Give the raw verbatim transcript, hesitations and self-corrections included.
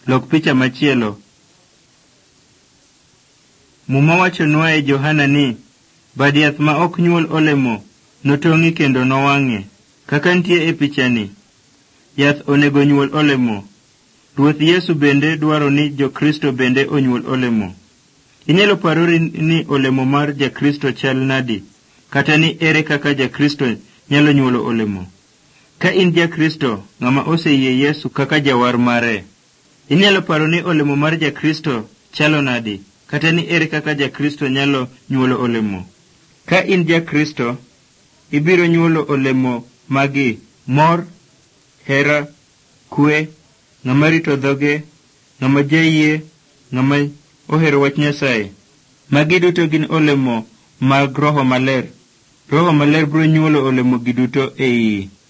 Lok picha machielo. Muma wachonwa e Johana ni bad yath ma ok nyuol olemo notong'i kendo nowang'e. Kaka nitie e pichani, yath onego nyuol olemo. Ruoth Yesu bende dwaro ni jokristo bende onyuol olemo. Inyalo parori ni olemo mar jakristo chal nadi, kata ni ere kaka jakristo nyalo nyuolo olemo. Ka in jakristo, ng'ama oseyie Yesu kaka jawar mare, inyalo paro ni olemo mar jakristo chalo nadi, kata ni ere kaka jakristo nyalo nyuolo olemo. Ka in jakristo, ibiro nyuolo olemo magi: mor, hera, kwe, ng'ama rito dhoge, ng'ama jayie, ng'ama ohero wach Nyasaye. Magi duto gin olemo mag Roho Maler. Roho Maler biro nyuolo olemo gi duto e iyi.